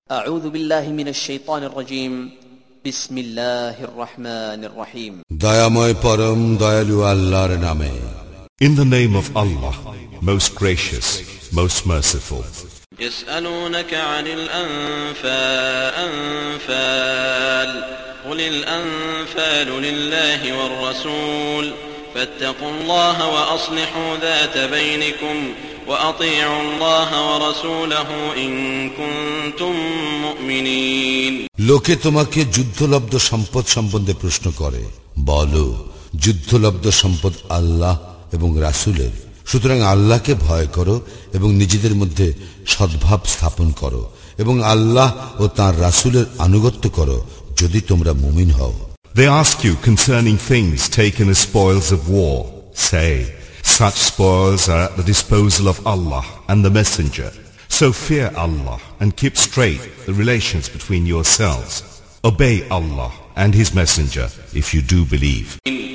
أعوذ بالله من الشيطان الرجيم بسم الله الرحمن الرحيم দয়াময় পরম দয়ালু আল্লাহর নামে In the name of Allah, most gracious, most merciful. يسألونك عن الأنفال قل الأنفال لله والرسول فاتقوا الله وأصلحوا ذات بينكم وأطيعوا الله ورسوله إن كنتم مؤمنين লোকে তোমাকে যুদ্ধলব্ধ সম্পদ সম্বন্ধে প্রশ্ন করে, বলো যুদ্ধলব্ধ সম্পদ আল্লাহ এবং রাসূলের, সুতরাং আল্লাহকে ভয় করো এবং নিজেদের মধ্যে সদ্ভাব স্থাপন করো এবং আল্লাহ ও তাঁর রাসূলের আনুগত্য করো যদি তোমরা মুমিন হও। They ask you concerning things taken as spoils of war. Say, such spoils are at the disposal of Allah and the Messenger. So fear Allah and keep straight the relations between yourselves. Obey Allah and His Messenger if you do believe.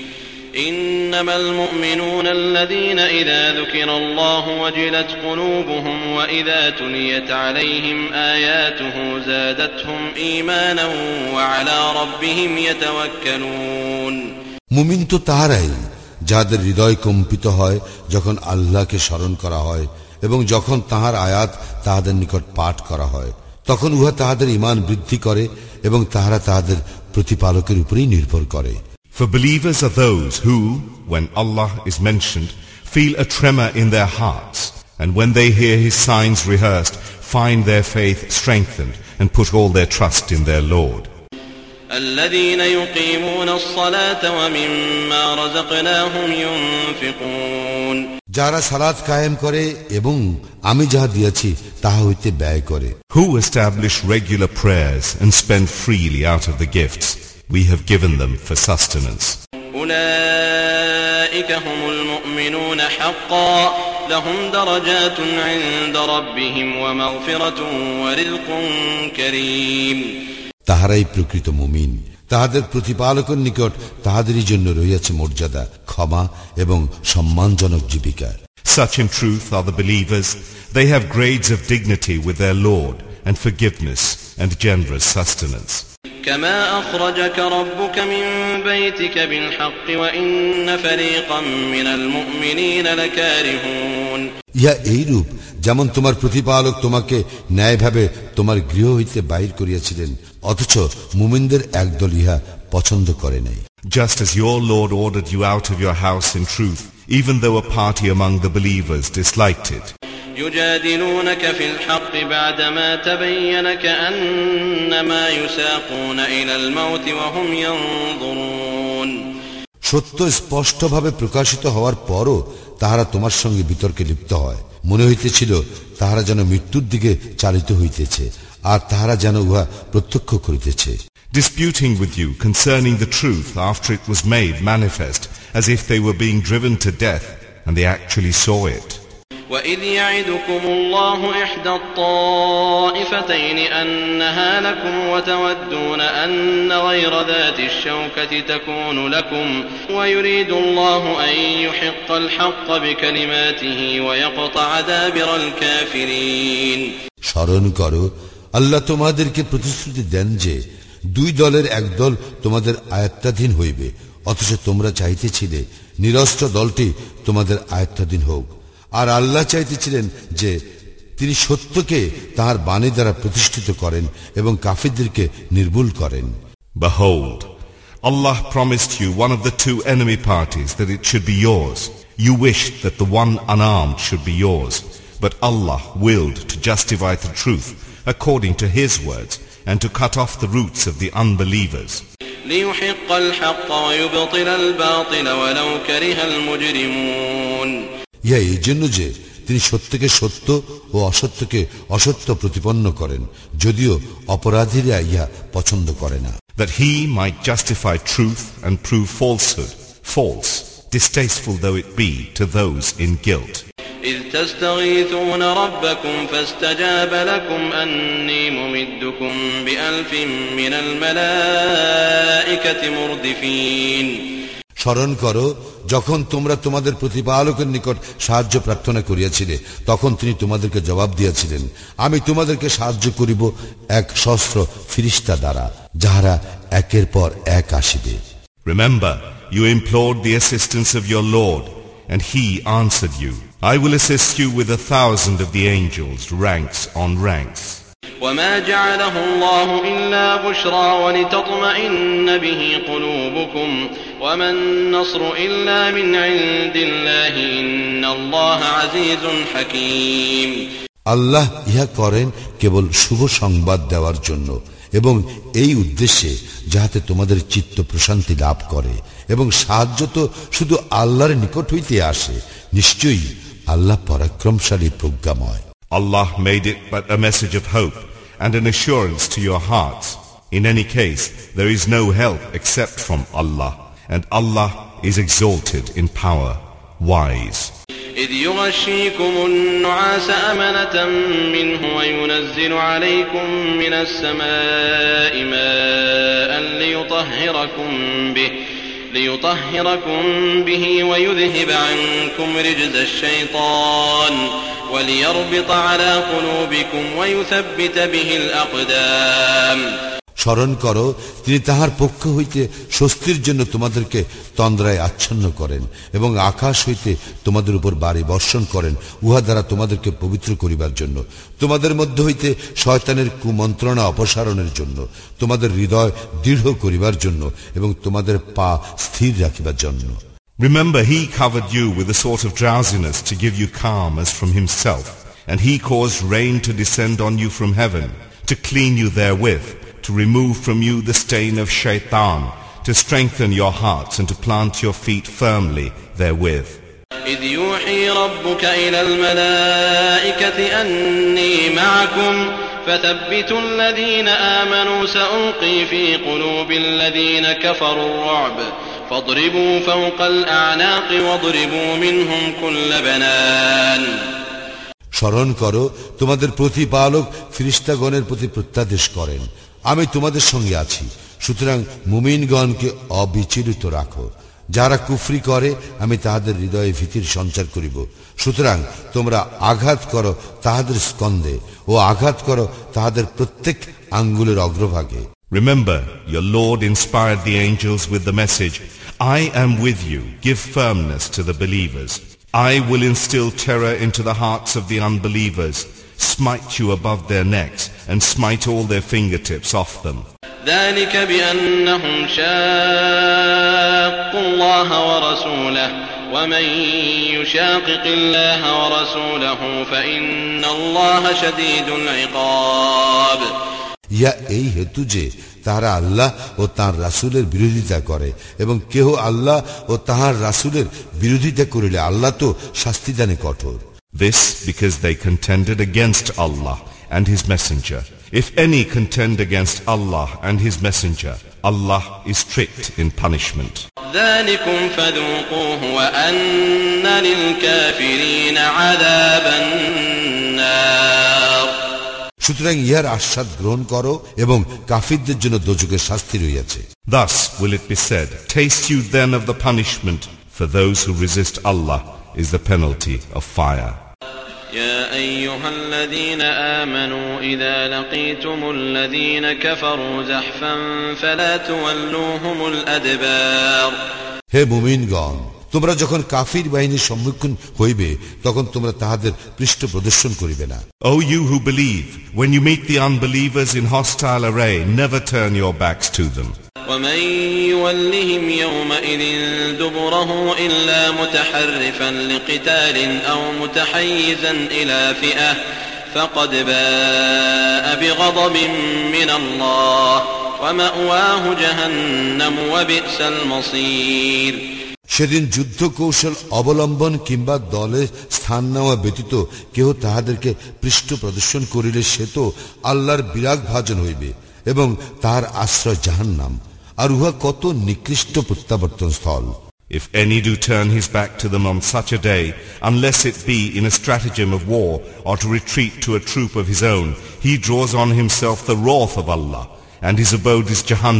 إنما المؤمنون الذين إذا ذكر الله وجلت قلوبهم وإذا تليت عليهم آياته زادتهم إيمانا وعلى ربهم يتوكلون মুমিন তো তাহারাই যাদের হৃদয় কম্পিত হয় যখন আল্লাহকে স্মরণ করা হয় এবং যখন তাহার আয়াত তাহাদের নিকট পাঠ করা হয়, তখন উহা তাহাদের ঈমান বৃদ্ধি করে এবং তাহারা তাহাদের প্রতিপালকের উপরেই নির্ভর করে। For believers are those who, when Allah is mentioned, feel a tremor in their hearts, and when they hear His signs rehearsed, find their faith strengthened and put all their trust in their Lord. الذين يقيمون الصلاة ومما رزقناهم ينفقون যারা সালাত কায়েম করে এবং আমি যাহা দিয়েছি তাহা হইতে ব্যয় করে। Who establish regular prayers and spend freely out of the gifts we have given them for sustenance. أولئك هم المؤمنون حقا لهم درجات عند ربهم ومغفرة ورزق كريم তাহারাই প্রকৃত মুমিন, তাহাদের প্রতিপালকের নিকট তাহাদেরই জন্য রহিয়াছে মর্যাদা, ক্ষমা এবং সম্মানজনক জীবিকা। Such in truth are the believers. They have grades of dignity with their Lord and forgiveness and generous sustenance. كما أخرجك ربك من بيتك بالحق وإن فريقا من المؤمنين لكارهون ইহা এইরূপ যেমন তোমার প্রতিপালক তোমাকে ন্যায়ভাবে তোমার গৃহ হইতে বাহির করিয়াছিলেন, অথচ মুমিনদের একদল ইহা পছন্দ করে নাই। Just as your Lord ordered you out of your house in truth, even though a party among the believers disliked it. يجادلونك في الحق بعدما تبين كأنما يساقون إلى الموت وهم ينظرون সত্য স্পষ্টভাবে প্রকাশিত হওয়ার পরও তাহারা তোমার সঙ্গে বিতর্কে লিপ্ত হয়, মনে হইতেছিল তাহারা যেন মৃত্যুর দিকে চালিত হইতেছে আর তাহারা যেন উহা প্রত্যক্ষ করিতেছে। Disputing with you concerning the truth after it was made manifest, as if they were being driven to death and they actually saw it. وَإِذْ يَعِدُكُمُ اللَّهُ إِحْدَى الطَّائِفَتَيْنِ أَنَّهَا لَكُمْ وَتَوَدُّونَ أَنَّ غَيْرَ ذَاتِ الشَّوْكَةِ تَكُونُ لَكُمْ وَيُرِيدُ اللَّهُ أَن يُحِقَّ الْحَقَّ بِكَلِمَاتِهِ وَيَقْطَعَ دَابِرَ الْكَافِرِينَ স্মরণ করো, আল্লাহ তোমাদেরকে প্রতিশ্রুতি দেন যে দুই দলের এক দল তোমাদের আয়ত্তাধীন হইবে, অথচ তোমরা চাইতেছিলে নিরস্ত্র দলটি তোমাদের আয়ত্তাধীন হোক, আর আল্লাহ চাইতেছিলেন যে তিনি সত্যকে তাহার বাণী দ্বারা প্রতিষ্ঠিত করেন এবং কাফিরদেরকে নির্মূল করেন। Behold, Allah promised you one of the two enemy parties that it should be yours. You wished that the one unarmed should be yours, but Allah willed to justify the truth according to His words and to cut off the roots of the unbelievers. لِيُحِقَّ الْحَقَّ وَيُبْطِلَ الْبَاطِلَ وَلَوْ كَرِهَ الْمُجْرِمُونَ ইহা এই জন্য যে তিনি সত্যকে সত্য ও অসত্যকে অসত্য প্রতিপন্ন করেন, যদিও অপরাধীরা ইহা পছন্দ করে না। That He might justify truth and prove falsehood false, distasteful though it be to those in guilt. إِذْ تَسْتَغِيثُونَ رَبَّكُمْ فَاسْتَجَابَ لَكُمْ أَنِّي مُمِدُّكُمْ بِأَلْفٍ مِّنَ الْمَلَائِكَةِ مُرْدِفِينَ স্মরণ করো যখন তোমরা তোমাদের প্রতিপালকের নিকট সাহায্য প্রার্থনা করিয়াছিলে, তখন তিনি তোমাদেরকে জবাব দিয়েছিলেন, আমি তোমাদেরকে সাহায্য করিব এক সহস্র ফিরিস্তা দ্বারা, যাহারা একের পর এক আসিবে। Remember, you implored the assistance of your Lord, and he answered you. I will assist you with 1,000 of the angels, ranks on ranks. وما جعله الله إلا بشرى ولتطمئن به قلوبكم وما النصر إلا من عند الله إن الله عزيز حكيم. আল্লাহ ইহা করেন কেবল শুভ সংবাদ দেওয়ার জন্য এবং এই উদ্দেশ্যে যাহাতে তোমাদের চিত্ত প্রশান্তি লাভ করে, এবং সাহায্য তো শুধু আল্লাহর নিকট হইতে আসে। নিশ্চয়ই আল্লাহ পরাক্রমশালী প্রজ্ঞাময়। Allah made it but a message of hope and an assurance to your hearts. In any case, there is no help except from Allah, and Allah is exalted in power, wise. إذ يغشيكم النعاس أمنة منه وينزل عليكم من السماء ماء ليطهركم به ويذهب عنكم رجز الشيطان وليربط على قلوبكم ويثبت به الأقدام. স্মরণ করো, তিনি তাহার পক্ষ হইতে স্বস্তির জন্য তোমাদেরকে তন্দ্রায় আচ্ছন্ন করেন এবং আকাশ হইতে তোমাদের উপর বাড়ি বর্ষণ করেন, উহা দ্বারা তোমাদেরকে পবিত্র করিবার জন্য, তোমাদের মধ্যে হইতে শয়তানের কুমন্ত্রণা অপসারণের জন্য, তোমাদের হৃদয় দৃঢ় করিবার জন্য এবং তোমাদের পা স্থির রাখিবার জন্য। Remember, he covered you with a sort of drowsiness to give you calm as from himself, and he caused rain to descend on you from heaven, to clean you therewith, to remove from you the stain of shaitan, to strengthen your hearts and to plant your feet firmly therewith. إذ يوحي ربك إلى الملائكة أني معكم فثبتوا الذين آمنوا سألقي في قلوب الذين كفروا الرعب فاضربوا فوق الأعناق واضربوا منهم كل بنان. স্মরণ করো, তোমাদের প্রতিপালক ফিরিস্তাগণের প্রতি প্রত্যাদেশ করেন, আমি তোমাদের সঙ্গে আছি, সুতরাং মুমিনগণকে অবিচলিত রাখো। যারা কুফরি করে আমি তাহাদের হৃদয়ে ভীতির সঞ্চার করিব, সুতরাং তোমরা আঘাত করো তাহাদের স্কন্ধে ও আঘাত করো তাহাদের প্রত্যেক আঙ্গুলের অগ্রভাগে। Remember, your Lord inspired the angels with the message, I am with you, give firmness to the believers. I will instill terror into the hearts of the unbelievers, smite you above their necks, and smite all their fingertips off them. ذلك بأنهم شاقوا الله ورسوله ومن يشاقق الله ورسوله فإن الله شديد العقاب. ইয়া এই হেতু যে তাহারা আল্লাহ ও তাঁর রাসূলের বিরোধিতা করে, এবং কেহ আল্লাহ ও তাহার রাসূলের বিরোধিতা করিলে আল্লাহ তো শাস্তিদানে কঠোর। This because they contended against Allah and His Messenger. If any contend against Allah and His Messenger, Allah is strict in punishment. ذلكم فذوقوه وأن للكافرين عذاب النار. সুতরাং ইহার আস্বাদ গ্রহণ করো এবং কাফিরদের জন্য দোজখের শাস্তি রইয়াছে। Thus will it be said, taste you then of the punishment, for those who resist Allah is the penalty of fire. يا أيها الذين آمنوا إذا لقيتم الذين كفروا زحفا فلا تولوهم الأدبار. হে মুমিনগণ, তোমরা যখন কাফির বাহিনীর সম্মুখীন হইবে তখন তোমরা তাহাদের পৃষ্ঠ প্রদর্শন করিবে না। O you who believe, when you meet the unbelievers in hostile array, never turn your backs to them. ومن يولهم يومئذ دبره إلا متحرفا لقتال أو متحيزا إلى فئة فقد باء بغضب من الله ومأواه جهنم وبئس المصير. সেদিন যুদ্ধ কৌশল অবলম্বন কিংবা দলে স্থান নেওয়া ব্যতীত কেহ তাহাদেরকে পৃষ্ঠ প্রদর্শন করিলে সে তো আল্লাহর বিরাগ ভাজন হইবে এবং তাহার আশ্রয় জাহান্নাম, আর উহা কত নিকৃষ্ট প্রত্যাবর্তন স্থল। If any do turn his back to them on such a day, unless it be in a stratagem of war or to retreat to a troop of his own, he draws on himself the wrath of Allah, and his abode is Jahannam,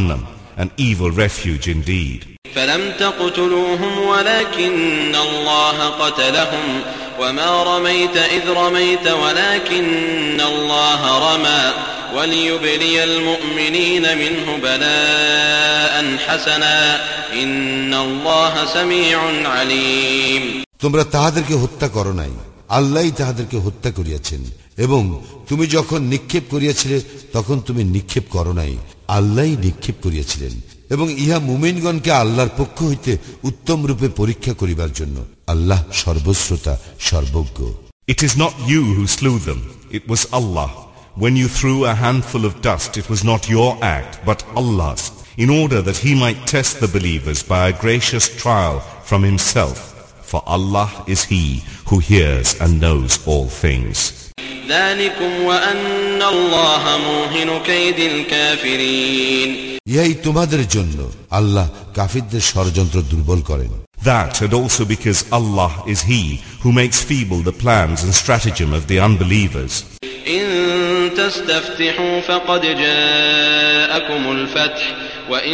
an evil refuge indeed. فلم تقتلوهم ولكن الله قتلهم وما رميت إذ رميت ولكن الله رمى وليبلي المؤمنين منه بلاء حسنا إن الله سميع عليم. তোমরা তাহাদেরকে হত্যা করো নাই, আল্লাহই তাহাদেরকে হত্যা করিয়াছেন, এবং তুমি যখন নিক্ষেপ করিয়াছিলে তখন তুমি নিক্ষেপ করো নাই, আল্লাহই নিক্ষেপ করিয়াছিলেন। এবং ইহা মুমিনগণকে আল্লাহর পক্ষ হইতে উত্তম রূপে পরীক্ষা করিবার জন্য। আল্লাহ সর্বশ্রোতা, সর্বজ্ঞ। It is not you who slew them, it was Allah. When you threw a handful of dust, it was not your act, but Allah's, in order that He might test the believers by a gracious trial from Himself. For Allah is He who hears and knows all things. ذلكم وأن الله موهن كيد الكافرين. ইহাই তোমাদের জন্য, আল্লাহ কাফিরদের ষড়যন্ত্র দুর্বল করেন। That, and also because Allah is He who makes feeble the plans and stratagem of the unbelievers. إن تستفتحوا فقد جاءكم الفتح وإن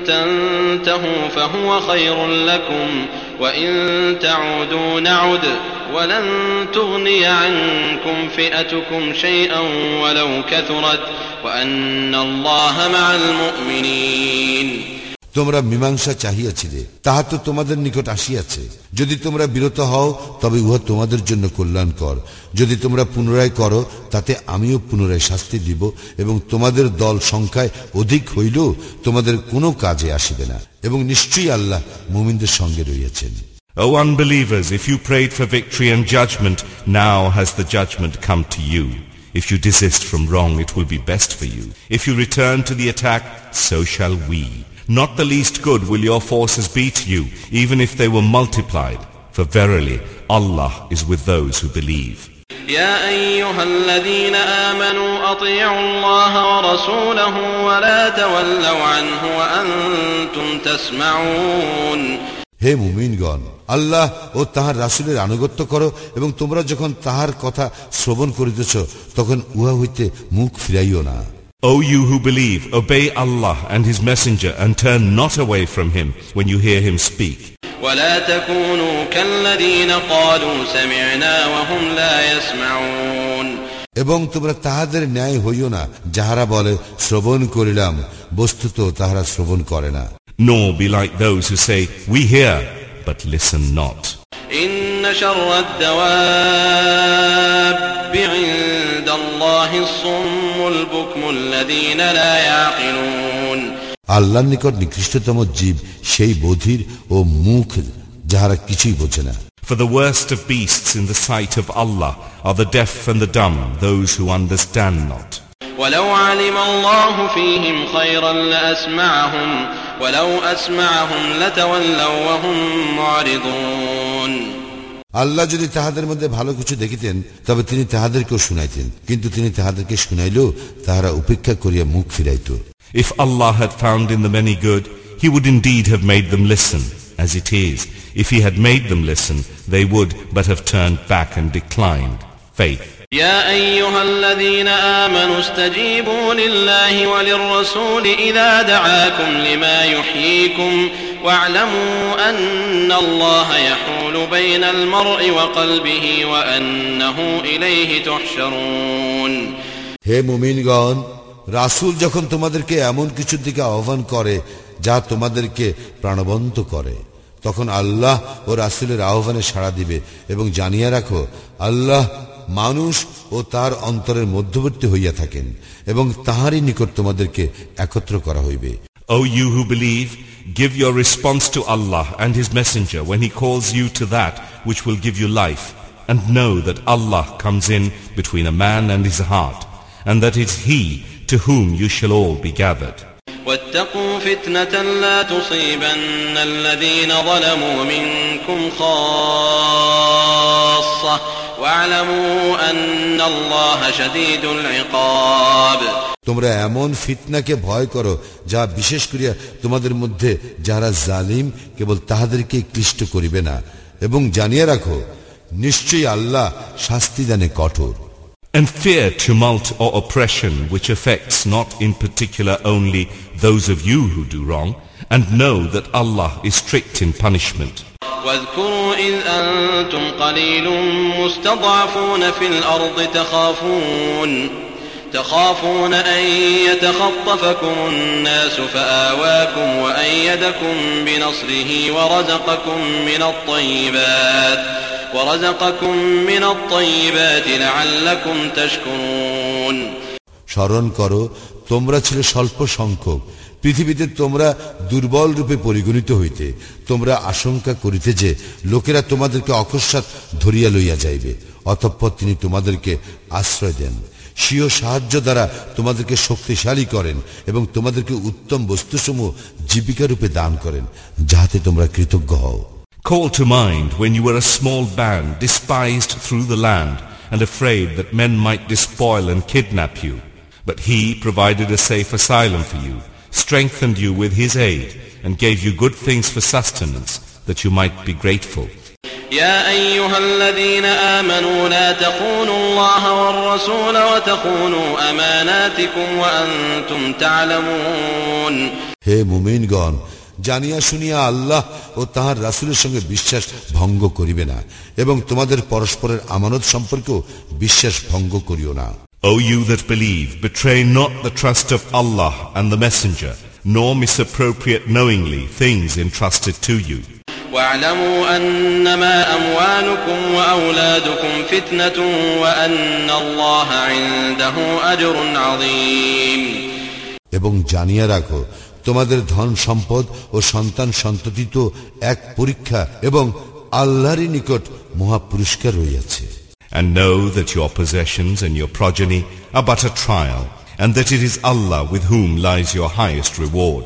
تنتهوا فهو خير لكم وإن تعودوا نعد ولن تغني عنكم فئتكم شيئا ولو كثرت وأن الله مع المؤمنين. তোমরা মীমাংসা চাহিয়াছিলে, তাহা তো তোমাদের নিকট আসিয়াছে। যদি তোমরা বিরত হও তবে উহা তোমাদের জন্য কল্যাণকর। যদি তোমরা পুনরায় করো তাতে আমিও পুনরায় শাস্তি দিব, এবং তোমাদের দল সংখ্যায় অধিক হইলেও তোমাদের কোনো কাজে আসিবে না, এবং নিশ্চয়ই আল্লাহ মুমিনদের সঙ্গে রহিয়াছেন। O unbelievers, if you prayed for victory and judgment, now has the judgment come to you. If you desist from wrong, it will be best for you. If you return to the attack, so shall we. Not the least good will your forces be to you, even if they were multiplied. For verily, Allah is with those who believe. يا أيها الذين آمنوا أطيعوا الله ورسوله ولا تولوا عنه وأنتم تسمعون. হে মুমিনগণ, আল্লাহ ও তাহার রাসূলের আনুগত্য করো, এবং তোমরা যখন তাহার কথা শ্রবণ করিতেছ তখন উহা হইতে মুখ ফিরাইও না। O you who believe, obey Allah and His Messenger and turn not away from Him when you hear Him speak. ولا تكونوا كالذين قالوا سمعنا وهم لا يسمعون. এবং তোমরা তাহাদের ন্যায় হইও না যাহারা বলে শ্রবণ করিলাম, বস্তুত তাহারা শ্রবণ করে না। Nor be like those who say, we hear, but listen not. إن شر الدواب عند الله الصم البكم الذين لا يعقلون. আল্লাহর নিকট নিকৃষ্টতম জীব সেই বধির ও মুখ যাহারা কিছুই বোঝে না। For the worst of beasts in the sight of Allah are the deaf and the dumb, those who understand not. ولو علم الله فيهم خيرا لأسمعهم ولو أسمعهم لتولوا وهم معرضون. আল্লাহ যদি তাহাদের মধ্যে ভালো কিছু দেখিতেন তবে তিনি তাহাদেরকেও শুনাইতেন, কিন্তু তিনি তাহাদেরকে শুনাইলেও তাহারা উপেক্ষা করিয়া মুখ ফিরাইত। If Allah had found in them any good, He would indeed have made them listen. As it is, if He had made them listen, they would but have turned back and declined faith. يا أيها الذين آمنوا استجيبوا لله وللرسول إذا دعاكم لما يحييكم واعلموا أن الله يحول بين المرء وقلبه وأنه إليه تحشرون. হে মুমিনগণ, রাসূল যখন তোমাদেরকে এমন কিছুর দিকে আহ্বান করে যা তোমাদেরকে প্রাণবন্ত করে, তখন আল্লাহ ও রাসূলের আহ্বানে সাড়া দিবে, এবং জানিয়া রাখো আল্লাহ মানুষ ও তার অন্তরের মধ্যবর্তী হইয়া থাকেন, এবং তাহারই নিকট তোমাদেরকে একত্র করা হইবে। O you who believe, give your response to Allah and His Messenger when He calls you to that which will give you life, and know that Allah comes in between a man and his heart, and that it is He to whom you shall all be gathered. واتقوا فتنة لا تصيبن الذين ظلموا منكم خاصة واعلموا أن الله شديد العقاب. তোমরা এমন ফিতনাকে ভয় করো যা বিশেষ করিয়া তোমাদের মধ্যে যারা জালিম কেবল তাহাদেরকে ক্লিষ্ট করিবে না, এবং জানিয়া রাখো নিশ্চয়ই আল্লাহ শাস্তিদানে কঠোর। And fear tumult or oppression which affects not in particular only those of you who do wrong, and know that Allah is strict in punishment. واذكروا إذ أنتم قليل مستضعفون في الأرض تخافون أن يتخطفكم الناس فآواكم وأيدكم بنصره ورزقكم من الطيبات لعلكم تشكرون. স্মরণ করো, তোমরা ছিলে স্বল্প সংখ্যক, পৃথিবীতে তোমরা দুর্বল রূপে পরিগণিত হইতে। তোমরা আশঙ্কা করিতে যে লোকেরা তোমাদেরকে অকস্মাৎ ধরিয়া লইয়া যাইবে, অতঃপর তিনি তোমাদেরকে আশ্রয় দেন। স্বীয় সাহায্য দ্বারা তোমাদেরকে শক্তিশালী করেন এবং তোমাদেরকে উত্তম বস্তুসমূহ জীবিকা রূপে দান করেন, যাহাতে তোমরা কৃতজ্ঞ হও। Call to mind when you were a small band, despised through the land, and afraid that men might despoil and kidnap you. But he provided a safe asylum for you, strengthened you with his aid, and gave you good things for sustenance, that you might be grateful. يا أيها الذين آمنوا لا تخونوا الله والرسول وتخونوا أماناتكم وأنتم تعلمون. হে মুমিনগণ, জানিয়া শুনিয়া আল্লাহ ও তাহার রাসূলের সঙ্গে বিশ্বাস ভঙ্গ করিবে না, এবং তোমাদের পরস্পরের আমানত সম্পর্কেও বিশ্বাস ভঙ্গ করিও না। O you that believe, betray not the trust of Allah and the Messenger, nor misappropriate knowingly things entrusted to you. واعلموا أنما أموالكم وأولادكم فتنة وأن الله عنده أجر عظيم. এবং জানিয়া রাখো, তোমাদের ধন সম্পদ ও সন্তান সন্ততি তো এক পরীক্ষা, এবং আল্লাহরই নিকট মহা পুরস্কার রইয়াছে। And know that your possessions and your progeny are but a trial, and that it is Allah with whom lies your highest reward.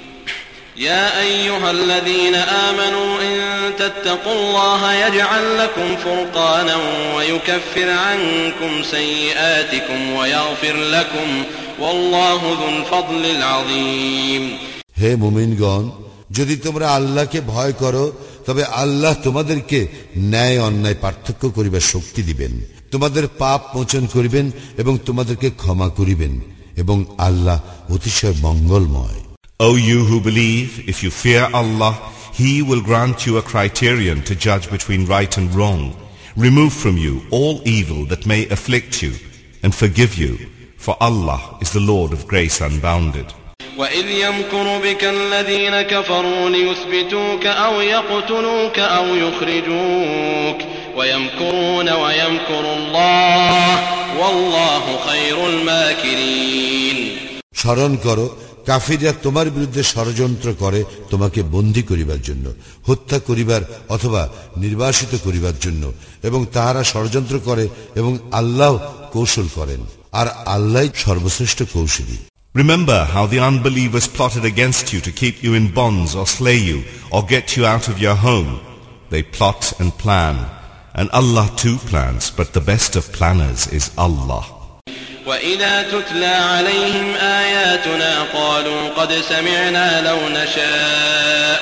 يا أيها الذين آمنوا إن تتقوا الله يجعل لكم فرقانا ويكفر عنكم سيئاتكم ويغفر لكم والله ذو الفضل العظيم. হে মুমিনগণ, যদি তোমরা আল্লাহকে ভয় করো, তবে আল্লাহ তোমাদেরকে ন্যায় অন্যায় পার্থক্য করিবার শক্তি দিবেন, তোমাদের পাপ মোচন করিবেন এবং তোমাদেরকে ক্ষমা করিবেন, এবং আল্লাহ অতিশয় মঙ্গলময়। O you who believe, if you fear Allah, He will grant you a criterion to judge between right and wrong, remove from you all evil that may afflict you, and forgive you, for Allah is the Lord of grace unbounded. وَإِذْ يَمْكُرُ بِكَ الَّذِينَ كَفَرُوا لِيُثْبِتُوكَ أَوْ يَقْتُلُوكَ أَوْ يُخْرِجُوكَ وَيَمْكُرُونَ وَيَمْكُرُ اللَّهُ وَاللَّهُ خَيْرُ الْمَاكِرِينَ. স্মরণ করো, কাফিররা তোমার বিরুদ্ধে ষড়যন্ত্র করে তোমাকে বন্দী করিবার জন্য, হত্যা করিবার অথবা নির্বাসিত করিবার জন্য, এবং তাহারা ষড়যন্ত্র করে এবং আল্লাহ কৌশল করেন, আর আল্লাহই সর্বশ্রেষ্ঠ কৌশলী। Remember how the unbelievers plotted against you to keep you in bonds or slay you or get you out of your home. They plot and plan, and Allah too plans, but the best of planners is Allah. وَإِذَا تُتْلَى عَلَيْهِمْ آيَاتُنَا قَالُوا قَدْ سَمِعْنَا لَوْ نَشَاءُ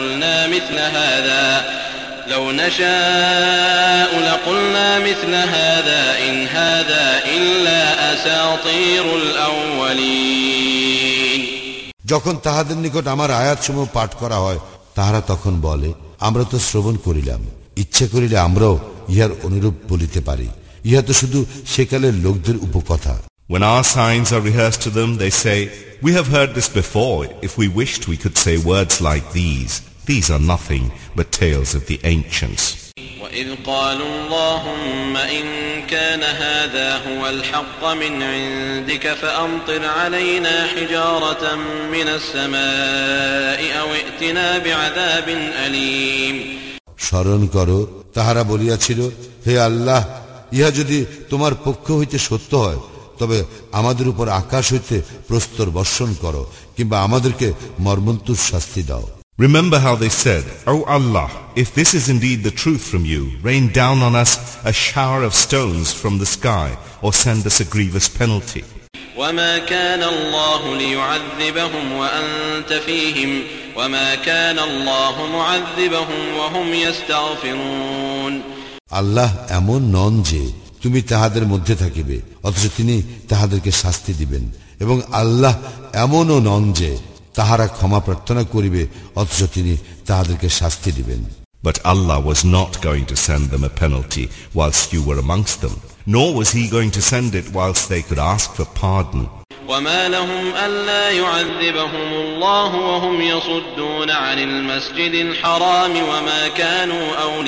لَقُلْنَا مِثْلَ هَذَا إِنْ هَذَا إِلَّا أَسَاطِيرُ الْأَوَّلِينَ. যখন তাহাদের নিকট আমার আয়াতসমূহ পাঠ করা হয়, তাহারা তখন বলে, আমরা তো শ্রবণ করিলাম, ইচ্ছা করিলে আমরাও ইহার অনুরূপ বলিতে পারি, ইহা তো শুধু সেকালের লোকদের উপকথা। When our signs are rehearsed to them, they say, we have heard this before. If we wished, we could say words like these. These are nothing but tales of the ancients. وَإِذْ قَالُوا اللَّهُمَّ إِنْ كَانَ هَذَا هُوَ الْحَقَّ مِنْ عِنْدِكَ فَأَمْطِرْ عَلَيْنَا حِجَارَةً مِنَ السَّمَاءِ أَوْ ائْتِنَا بِعَذَابٍ أَلِيمٍ. স্মরণ করো, তাহারা বলিয়াছিল, হে আল্লাহ, ইহা যদি তোমার পক্ষ হইতে সত্য হয়, তবে আমাদের উপর আকাশ হইতে প্রস্তর বর্ষণ করো, কিংবা আমাদেরকে মর্মন্তুদ শাস্তি দাও। Remember how they said, O Allah, if this is indeed the truth from you, rain down on us a shower of stones from the sky, or send us a grievous penalty. وَمَا كَانَ اللَّهُ لِيُعَذِّبَهُمْ وَأَنْتَ فِيهِمْ وَمَا كَانَ اللَّهُ مُعَذِّبَهُمْ وَهُمْ يَسْتَغْفِرُونَ. আল্লাহ এমন নন যে তুমি তাহাদের মধ্যে থাকিবে, অথচ তিনি তাহাদেরকে শাস্তি দিবেন। এবং আল্লাহ এমনও নন যে তাহারা ক্ষমা প্রার্থনা করিবে অথচ তিনি তাহাদেরকে শাস্তি দিবেন। But Allah was not going to send them a penalty whilst you were amongst them, nor was he going to send it whilst they could ask for pardon. وما لهم ألا يعذبهم الله وهم يصدون عن المسجد الحرام وما كانوا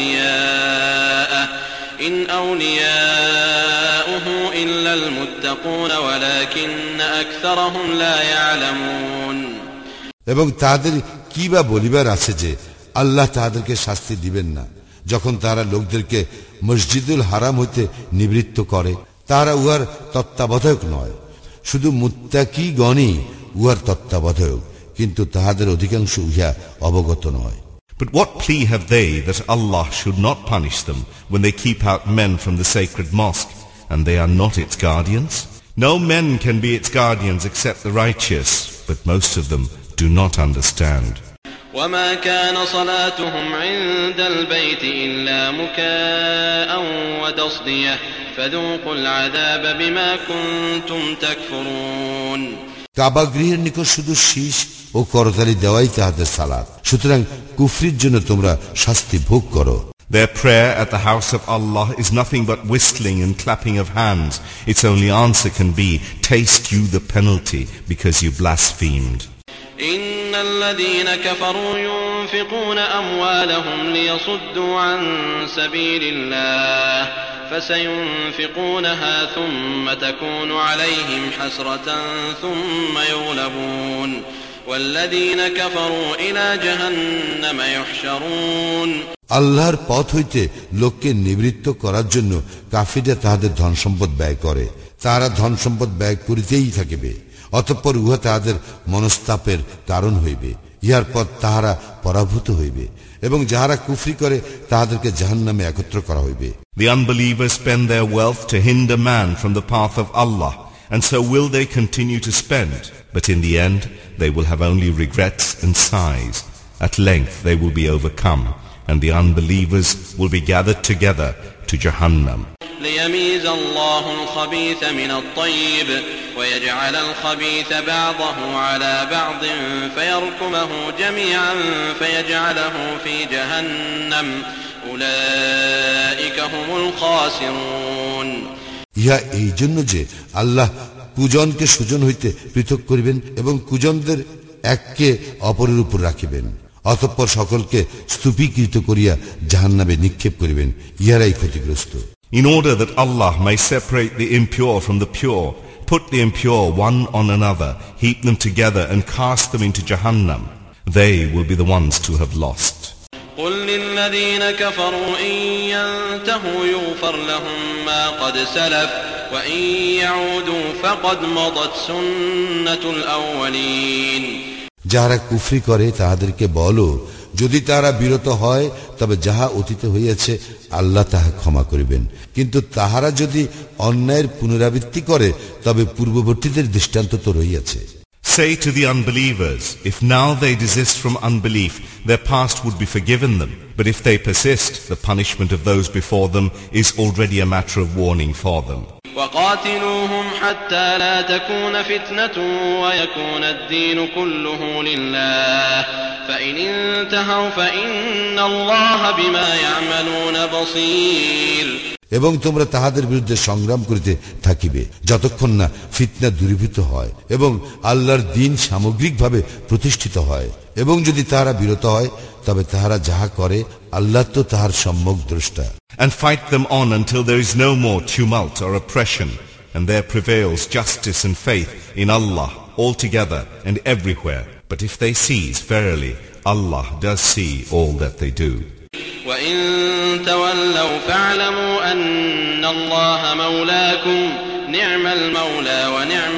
أولياءه إن أولياؤه إلا المتقون ولكن أكثرهم لا يعلمون। এবং তাদের কি বা বলিবার আছে যে আল্লাহ তাদেরকে শাস্তি দিবেন না যখন তারা লোকদেরকে মসজিদুল হারাম হইতে নিবৃত্ত করে। তারা উহার তত্ত্বাবধায়ক নয়, শুধু মুত্তাকিগণই উহার তত্ত্বাবধায়ক, কিন্তু তাহাদের অধিকাংশ উহা অবগত নয়। But what plea have they that Allah should not punish them when they keep out men from the sacred mosque and they are not its guardians? No men can be its guardians except the righteous, but most of them do not understand. وما كان صلاتهم عند البيت إلا مكاء وتصدية فذوقوا العذاب بما كنتم تكفرون। কাবা গৃহের নিকট শুধু শীষ ও করতালি দেওয়াই তাহাদের সালাত, সুতরাং কুফরির জন্য তোমরা শাস্তি ভোগ করো। Their prayer at the house of Allah is nothing but whistling and clapping of hands. Its only answer can be, taste you the penalty because you blasphemed. إن الذين كفروا ينفقون أموالهم ليصدوا عن سبيل الله فسينفقونها ثم تكون عليهم حسرة ثم يغلبون والذين كفروا إلى جهنم يحشرون। আল্লাহর পথ হইতে লোককে নিবৃত্ত করার জন্য কাফিররা তাহাদের ধন সম্পদ ব্যয় করে। তারা ধন সম্পদ ব্যয় করিতেই থাকিবে, অতঃপর উহা তাহাদের মনস্তাপের কারণ হইবে। ইহার পর তাহারা পরাভূত হইবে এবং যাহারা কুফরি করে তাহাদেরকে জাহান্নামে একত্র করা হইবে। The unbelievers spend their wealth to hinder man from the path of Allah, and so will they continue to spend, but in the end they will have only regrets and sighs. At length they will be overcome, and the unbelievers will be gathered together to Jahannam. ليميز الله الخبيث من الطيب ويجعل الخبيث بعضه على بعض فيركمه جميعا فيجعله في جهنم أولئك هم الخاسرون। ইহা এই জন্য যে আল্লাহ কুজনকে সুজন হইতে পৃথক করিবেন এবং কুজনদের এককে অপরের উপর রাখিবেন, অতঃপর সকলকে স্তূপীকৃত করিয়া জাহান্নামে নিক্ষেপ করিবেন। ইহারাই ক্ষতিগ্রস্ত। In order that Allah may separate the impure from the pure, put the impure one on another, heap them together and cast them into Jahannam. They will be the ones to have lost. قل للذين كفروا إن ينتهوا يغفر لهم ما قد سلف وإن يعودوا فقد مضت سنة الأولين। যাহারা কুফরি করে তাহাদেরকে বলো, যদি তারা বিরত হয় তবে যাহা অতীতে হইয়াছে আল্লাহ তাহা ক্ষমা করিবেন, কিন্তু তাহারা যদি অন্যায়ের পুনরাবৃত্তি করে তবে পূর্ববর্তীদের দৃষ্টান্ত তো রহিয়াছে। Say to the unbelievers, if now they desist from unbelief, their past would be forgiven them. But if they persist, the punishment of those before them is already a matter of warning for them. وقاتلوهم حتى لا تكون فتنة ويكون الدين كله لله فإن انتهوا فإن الله بما يعملون بصير। এবং তোমরা তাহাদের বিরুদ্ধে সংগ্রাম করিতে থাকিবে যতক্ষণ না ফিতনা দূরীভূত হয় এবং আল্লাহর দ্বীন সামগ্রিকভাবে প্রতিষ্ঠিত হয়। এবং যদি তাহারা বিরত হয় তবে তাহারা যাহা করে আল্লাহ তো তাহার সম্যক দ্রষ্টা। And fight them on until there is no more tumult or oppression, and there prevails justice and faith in Allah altogether and everywhere. But if they cease, verily Allah does see all that they do. وَإِن تَوَلَّوْا فَاعْلَمُوا أَنَّ اللَّهَ مَوْلَاكُمْ نِعْمَ الْمَوْلَى وَنِعْمَ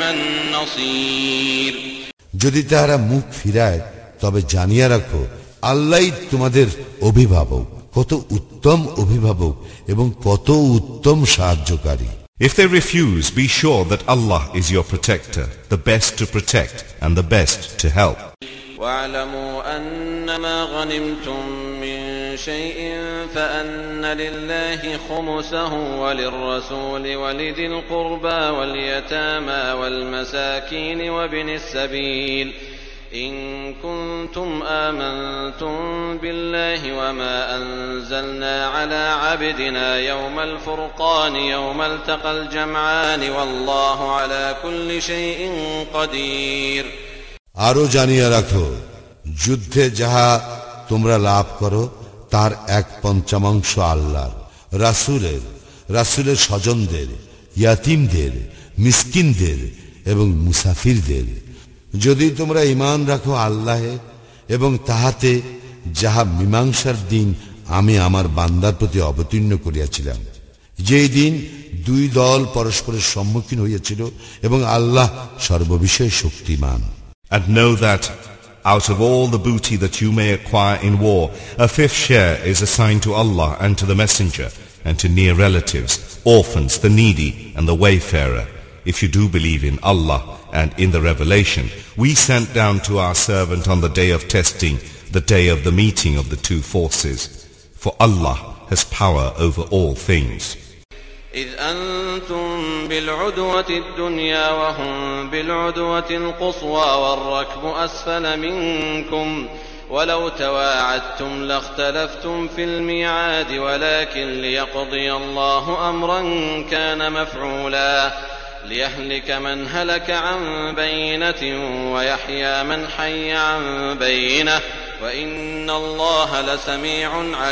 النَّصِيرُ। যদি তাহারা মুখ ফিরায় তবে জানিয়া রাখো আল্লাহই তোমাদের অভিভাবক, কত উত্তম অভিভাবক এবং কত উত্তম সাহায্যকারী। If they refuse, be sure that Allah is your protector, the best to protect and the best to help. وَاعْلَمُوا أَنَّمَا غَنِمْتُم مِّن شيء فأن لله خمسه وللرسول ولذي القربى واليتامى والمساكين وابن السبيل إن كنتم آمنتم بالله وما أنزلنا على عبدنا يوم الفرقان يوم التقى الجمعان والله على كل شيء قدير আরো জানিয়ে রাখো, যুদ্ধে যাহা তোমরা লাভ করো তার 1/5 আল্লাহর, রাসূলের স্বজনদের, ইয়াতীমদের, মিসকিনদের এবং মুসাফিরদের। যদি তোমরা ঈমান রাখো আল্লাহে এবং তাহাতে যাহা মীমাংসার দিন আমি আমার বান্দার প্রতি অবতীর্ণ করিয়াছিলাম, যেই দিন 2 দল পরস্পরের সম্মুখীন হইয়াছিল এবং আল্লাহ সর্ববিষয়ে শক্তিমান। And know that out of all the booty that you may acquire in war, a 5th share is assigned to Allah and to the Messenger and to near relatives, orphans, the needy and the wayfarer. If you do believe in Allah and in the revelation we sent down to our servant on the day of testing, the day of the meeting of the 2 forces. For Allah has power over all things. إذ أنتم بالعدوة الدنيا وهم بالعدوة القصوى والركب أسفل منكم ولو تواعدتم لاختلفتم في الميعاد ولكن ليقضي الله أمرا كان مفعولا ليهلك من هلك عن بينة ويحيى من حي عن بينة وإن الله لسميع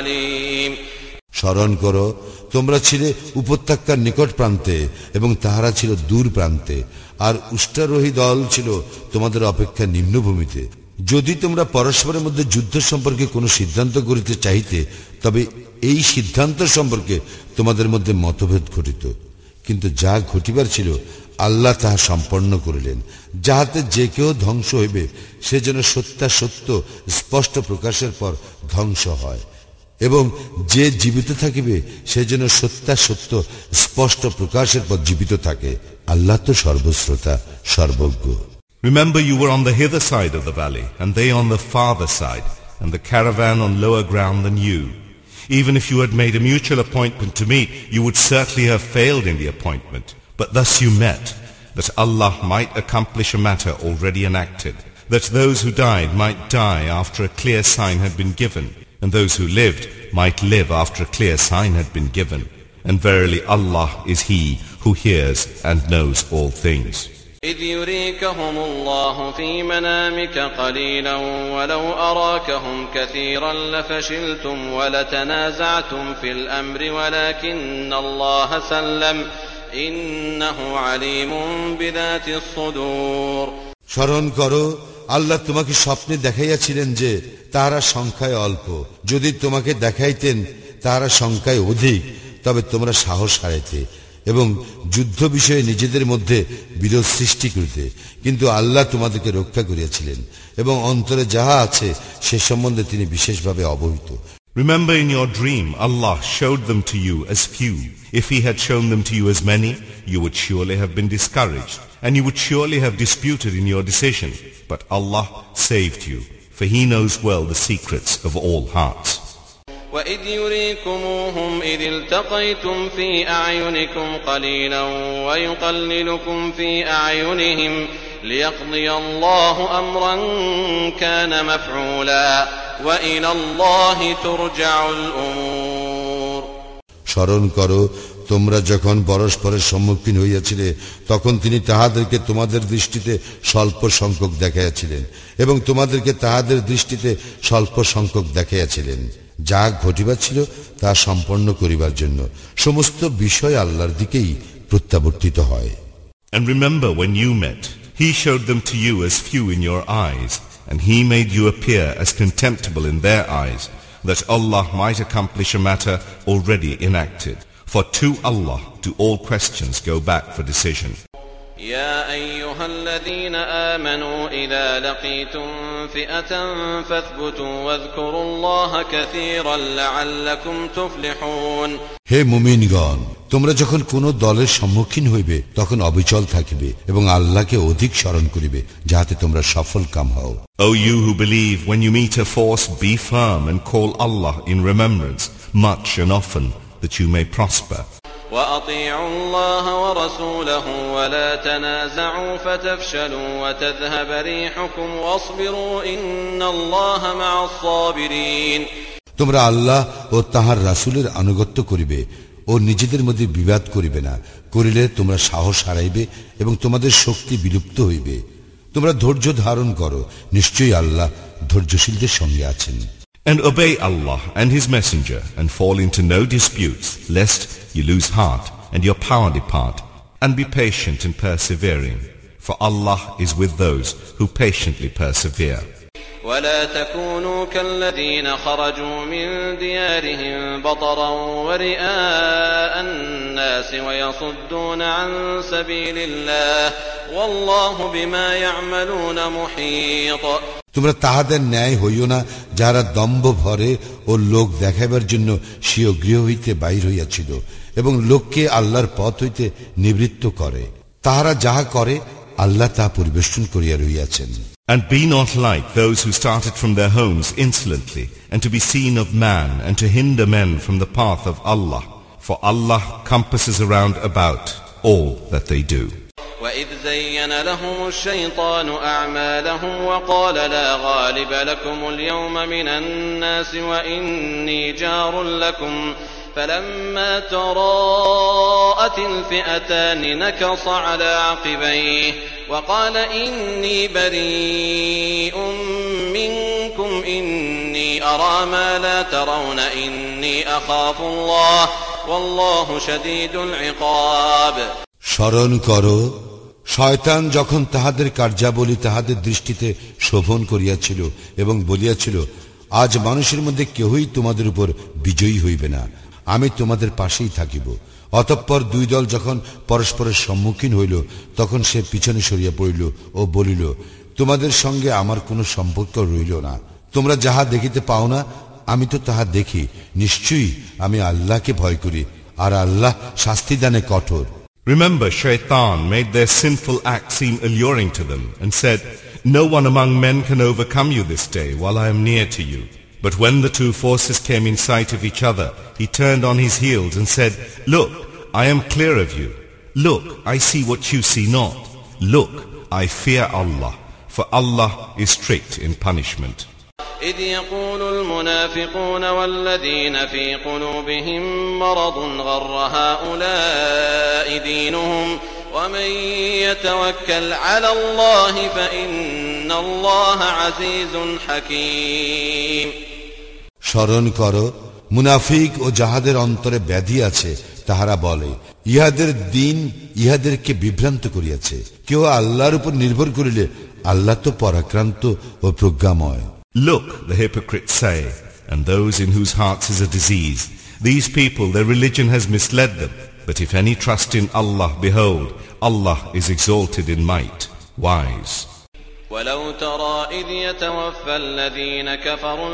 عليم স্মরণ করো, তোমরা ছিলে উপত্যকার নিকট প্রান্তে এবং তাহারা ছিল দূর প্রান্তে, আর উষ্ট্রারোহী দল ছিল তোমাদের অপেক্ষা নিম্নভূমিতে। যদি তোমরা পরস্পরের মধ্যে যুদ্ধ সম্পর্কে কোনো সিদ্ধান্ত করিতে চাইতে তবে এই সিদ্ধান্ত সম্পর্কে তোমাদের মধ্যে মতভেদ ঘটিত, কিন্তু যা ঘটিবার ছিল আল্লাহ তাহা সম্পন্ন করিলেন, যাহাতে যে কেউ ধ্বংস হইবে সে যেন সত্যাসত্য স্পষ্ট প্রকাশের পর ধ্বংস হয়, এবং যে জীবিত থাকিবে সে যেন সত্যাসত্য স্পষ্ট প্রকাশের পর জীবিত থাকে। আল্লাহ তো সর্বশ্রোতা, সর্বজ্ঞ। Remember, you were on the hither side of the valley and they on the farther side, and the caravan on lower ground than you. Even if you had made a mutual appointment to meet, you would certainly have failed in the appointment. But thus you met, that Allah might accomplish a matter already enacted, that those who died might die after a clear sign had been given, and those who lived might live after a clear sign had been given. And verily Allah is He who hears and knows all things. إذ يريكهم الله في منامك قليلا ولو أراكهم كثيرا لفشلتم ولتنازعتم في الأمر ولكن الله سلم إنه عليم بذات الصدور স্মরণ করো, আল্লাহ তোমাকে স্বপ্নে দেখাইয়াছিলেন যে তাহারা সংখ্যায় অল্প, যদি তোমাকে দেখাইতেন তাহারা সংখ্যায় অধিক তবে তোমরা সাহস হারাইতে এবং যুদ্ধ বিষয়ে নিজেদের মধ্যে বিরোধ সৃষ্টি করিতে, কিন্তু আল্লাহ তোমাদেরকে রক্ষা করিয়াছিলেন এবং অন্তরে যাহা আছে সে সম্বন্ধে তিনি বিশেষভাবে অবহিত। Remember, in your dream Allah showed them to you as few. If He had shown them to you as many, you would surely have been discouraged, and you would surely have disputed in your decision. But Allah saved you, for He knows well the secrets of all hearts. وَإِذْ يُرِيكُمُوهُمْ إِذِ الْتَقَيْتُمْ فِي أَعْيُنِكُمْ قَلِيلًا وَيُقَلِّلُكُمْ فِي أَعْيُنِهِمْ لِيَقْضِيَ اللَّهُ أَمْرًا كَانَ مَفْعُولًا وَإِلَى اللَّهِ تُرْجَعُ الْأُمُورُ স্মরণ করো, তোমরা যখন পরস্পরের সম্মুখীন হইয়াছিলে তখন তিনি তাহাদেরকে তোমাদের দৃষ্টিতে স্বল্প সংখ্যক দেখাইয়াছিলেন এবং তোমাদেরকে তাহাদের দৃষ্টিতে স্বল্প সংখ্যক দেখাইয়াছিলেন। যা ঘটিবার ছিল তা সম্পন্ন করিবার জন্য সমস্ত বিষয় আল্লাহর দিকেই প্রত্যাবর্তিত হয়। And remember, when you met, He showed them to you as few in your eyes, and He made you appear as contemptible in their eyes, that Allah might accomplish a matter already enacted. For to Allah do all questions go back for decision. يا أيها الذين آمنوا إذا لقيتم فئة فاثبتوا واذكروا الله كثيرا لعلكم تفلحون হে মুমিনগণ, তোমরা যখন কোন দলের সম্মুখীন হইবে তখন অবিচল থাকিবে এবং আল্লাহকে অধিক স্মরণ করিবে, যাহাতে তোমরা সফল কাম হও। O you who believe, when you meet a force, be firm and call Allah in remembrance much and often, that you may prosper. وأطيعوا الله ورسوله ولا تنازعوا فتفشلوا وتذهب ريحكم واصبروا إن الله مع الصابرين তোমরা আল্লাহ ও তাহার রাসূলের আনুগত্য করিবে ও নিজেদের মধ্যে বিবাদ করিবে না, করিলে তোমরা সাহস হারাইবে এবং তোমাদের শক্তি বিলুপ্ত হইবে। তোমরা ধৈর্য ধারণ করো, নিশ্চয়ই আল্লাহ ধৈর্যশীলদের সঙ্গে আছেন। And obey Allah and His Messenger and fall into no disputes, lest you lose heart and your power depart. And be patient in persevering, for Allah is with those who patiently persevere. ولا تكونوا كالذين خرجوا من ديارهم بطرا ورئاء الناس ويصدون عن سبيل الله والله بما يعملون محيط তোমরা তাহাদের ন্যায় হইও না, যারা দম্ভ ভরে ও লোক দেখাইবার জন্য স্বীয় গৃহ হইতে বাহির হইয়াছিল এবং লোককে আল্লাহর পথ হইতে নিবৃত্ত করে। তাহারা যাহা করে আল্লাহ তাহা পরিবেষ্টন করিয়া রহিয়াছেন। And be not like those who started from their homes insolently, and to be seen of man, and to hinder men from the path of Allah, for Allah compasses around about all that they do. وَإِذْ زَيَّنَ لَهُمُ الشَّيْطَانُ أَعْمَالَهُمْ وَقَالَ لَا غَالِبَ لَكُمُ الْيَوْمَ مِنَ النَّاسِ وَإِنِّي جَارٌ لَكُمْ فَلَمَّا تَرَاءَتِ الْفِئَتَانِ نَكَصَ عَلَى عَقِبَيْهِ وَقَالَ إِنِّي بَرِيءٌ مِّنكُمْ إِنِّي أَرَى مَا لَا تَرَوْنَ إِنِّي أَخَافُ اللَّهَ وَاللَّهُ شَدِيدُ الْعِقَابِ স্মরণ করো, শয়তান যখন তাহাদের কার্যাবলী তাহাদের দৃষ্টিতে শোভন করিয়াছিল এবং বলিয়াছিল, আজ মানুষের মধ্যে কেহই তোমাদের উপর বিজয়ী হইবে না, আমি তোমাদের পাশেই থাকিব। অতঃপর দুই দল যখন পরস্পরের সম্মুখীন হইল তখন সে পিছনে সরিয়া পড়িল ও বলিল, তোমাদের সঙ্গে আমার কোনো সম্পর্ক রইল না। তোমরা যাহা দেখিতে পাও না, আমি তো তাহা দেখি। নিশ্চয়ই আমি আল্লাহকে ভয় করি, আর আল্লাহ শাস্তিদানে কঠোর। Remember, Shaitan made their sinful act seem alluring to them and said, no one among men can overcome you this day while I am near to you. But when the two forces came in sight of each other, he turned on his heels and said, look, I am clear of you. Look, I see what you see not. Look, I fear Allah, for Allah is strict in punishment. إذ يقول المنافقون والذين في قلوبهم مرض غر هؤلاء دينهم ومن يتوكل على الله فإن الله عزيز حكيم স্মরণ করো, মুনাফিক ও যাহাদের অন্তরে ব্যাধি আছে তাহারা বলে, ইহাদের দিন ইহাদেরকে বিভ্রান্ত করিয়াছে। কেউ আল্লাহর উপর নির্ভর করিলে আল্লাহ তো পরাক্রান্ত ও প্রজ্ঞাময়। Look, the hypocrites say, and those in whose hearts is a disease, these people, their religion has misled them. But if any trust in Allah, behold, Allah is exalted in might, wise. ولو ترى إذ يتوفى الذين كفروا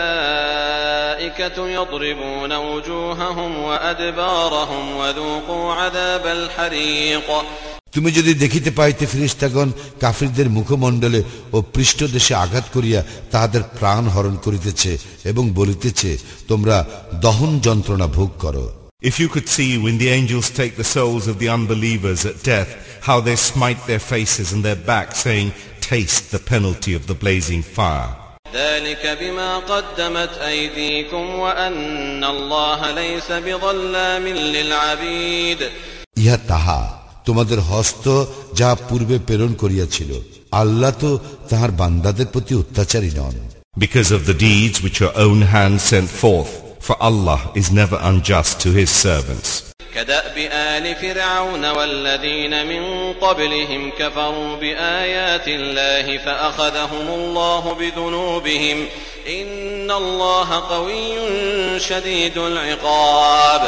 الملائكة يضربون وجوههم وأدبارهم وذوقوا عذاب الحريق তুমি যদি দেখিতে পাইতে ফেরেশতাগণ কাফিরদের মুখমণ্ডলে ও পৃষ্ঠদেশে আঘাত করিয়া তাহাদের প্রাণ হরণ করিতেছে এবং বলিতেছে, তোমরা দহন যন্ত্রণা ভোগ করো। If you could see when the angels take the souls of the unbelievers at death, how they smite their faces and their backs, saying, taste the penalty of the blazing fire. ذلك بما قدمت أيديكم وأن الله ليس بظلام للعبيد ইহা তাহা তোমাদের হস্ত যাহা পূর্বে প্রেরণ করিয়াছিল, আল্লাহ তো তাহার বান্দাদের প্রতি অত্যাচারী নন। Because of the deeds which your own hand sent forth, for Allah is never unjust to his servants. كدأب آل فرعون والذين من قبلهم كفروا بآيات الله فأخذهم الله بذنوبهم إن الله قوي شديد العقاب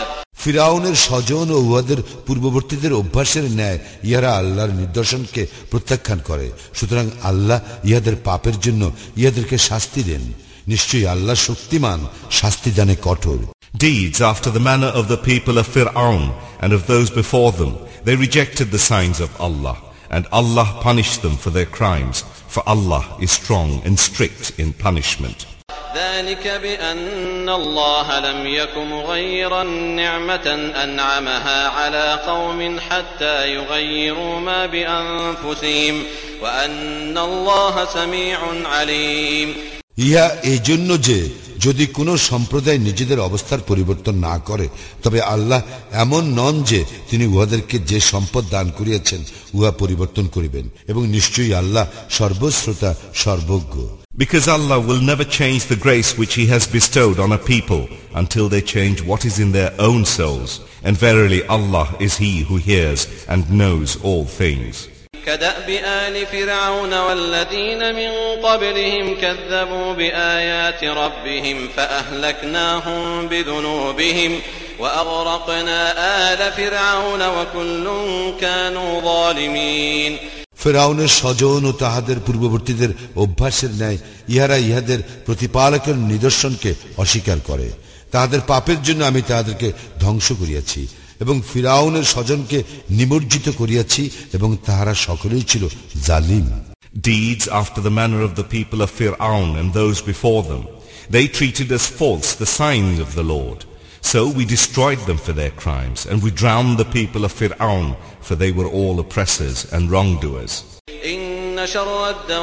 ফিরাউনের স্বজন ও উহাদের পূর্ববর্তীদের অভ্যাসের ন্যায় ইহারা আল্লাহর নিদর্শনকে প্রত্যাখ্যান করে, সুতরাং আল্লাহ ইহাদের পাপের জন্য ইহাদেরকে শাস্তি দেন। নিশ্চয়ই আল্লাহ শক্তিমান, শাস্তিদানে কঠোর। Deeds after the manner of the people of Fir'aun and of those before them, they rejected the signs of Allah, and Allah punished them for their crimes, for Allah is strong and strict in punishment. ذلك بأن الله لم يك مغيرا نعمة أنعمها على قوم حتى يغيروا ما بأنفسهم وأن الله سميع عليم। ইহা এই জন্য যে যদি কোনো সম্প্রদায় নিজেদের অবস্থার পরিবর্তন না করে, তবে আল্লাহ এমন নন যে তিনি উহাদেরকে যে সম্পদ দান করিয়াছেন উহা পরিবর্তন করিবেন, এবং নিশ্চয়ই আল্লাহ সর্বশ্রোতা, সর্বজ্ঞ। Because Allah will never change the grace which He has bestowed on a people until they change what is in their own souls, and verily Allah is He who hears and knows all things. كدأب آل فرعون والذين من قبلهم كذبوا بآيات ربهم فأهلكناهم بذنوبهم وأغرقنا آل فرعون وكل كانوا ظالمين। ফিরাউনের স্বজন ও তাহাদের পূর্ববর্তীদের অভ্যাসের ন্যায় ইহারা ইহাদের প্রতিপালকের নিদর্শনকে অস্বীকার করে। তাহাদের পাপের জন্য আমি তাহাদেরকে ধ্বংস করিয়াছি এবং ফিরাউনের স্বজনকে নিমজ্জিত করিয়াছি, এবং তাহারা সকলেই ছিল জালিম। Deeds after the manner of the people of Fir'aun and those before them, they treated as false the signs of the Lord. So we destroyed them for their crimes, and we drowned the people of Fir'aun, for they were all oppressors and wrongdoers. إن شر